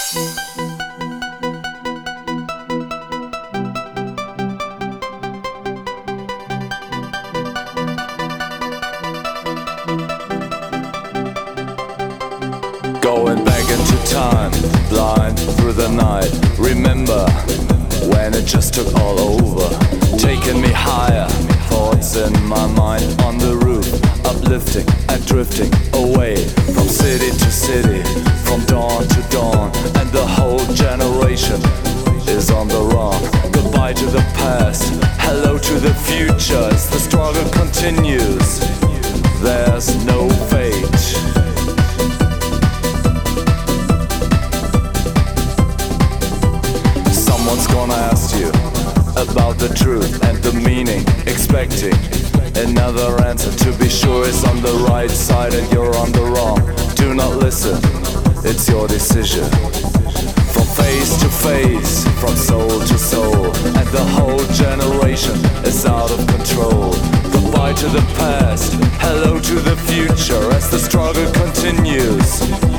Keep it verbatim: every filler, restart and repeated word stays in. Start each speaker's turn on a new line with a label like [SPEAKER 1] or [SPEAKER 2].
[SPEAKER 1] Going back into time, blind through the night. Remember when it just took all over, taking me higher. Thoughts in my mind on the roof, uplifting and drifting away from city to city, from dawn to dawn, and the whole generation is on the run. Goodbye to the past, hello to the future. As the struggle continues, there's no fate. Someone's gonna ask you about the truth and the meaning, expecting another answer. To be sure is on the right side and you're on the wrong. Do not listen, it's your decision. From face to face, from soul to soul, and the whole generation is out of control. Goodbye to the past, hello to the future. As the struggle continues,